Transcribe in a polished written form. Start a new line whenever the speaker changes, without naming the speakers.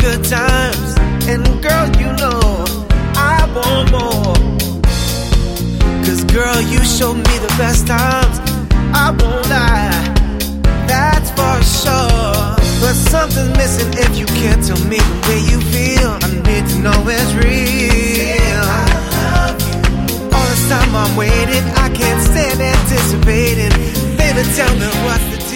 good times. And girl, you know I want more. 'Cause girl, you showed me the best times, I won't lie, that's for sure. But something's missing if you can't tell me the way you feel. I need to know it's real. I love you. All this time I'm waiting, I can't stand anticipating. Baby, tell me what's the